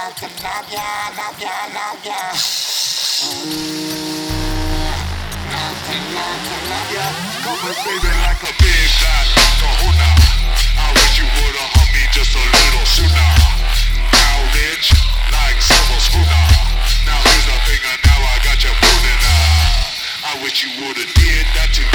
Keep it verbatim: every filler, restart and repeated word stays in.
love to love ya, love ya, love ya. Love to love to love ya. Coming baby like a big bad kahuna. I wish you would've hung me just a little sooner. Now rich like silver schooner. Now here's the thing and now I got you mooning. I wish you would've did that to me.